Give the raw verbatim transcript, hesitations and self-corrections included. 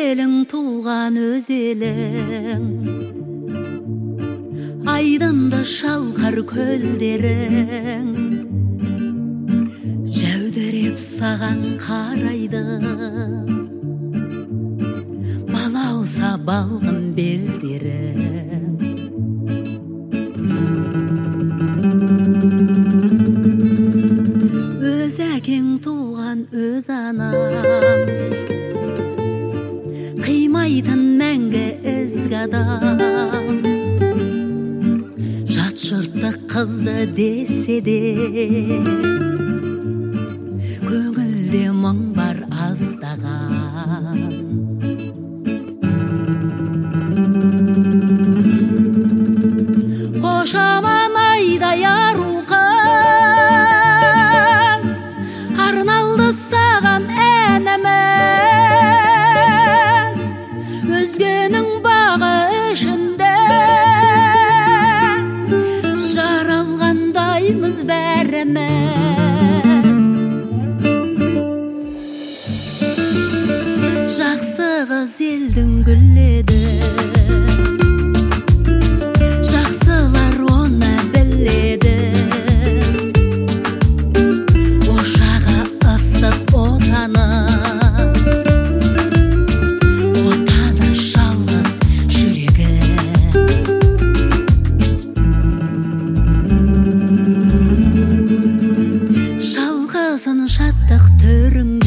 елің туған өз елің, айдында шалқар көлдерің, жәудіреп саған қарайды, балауса балғын белдерің. Өз әкең туған өз анаң, қимайтын мәңгі ізгі адам, жат жұртты қызды десе де, көңілде мұң бар аздаған. Қошаман айдай ару қыз, арналды саған әніміз, өзгенің бағы ішінде жаралғандаймыз бәріміз. Жақсы қыз елдің гүлі еді, жақсылар оны біледі, ошағы ыстық отаны, отаны жалғыз жүрегі. Жалғызын шаттық түрің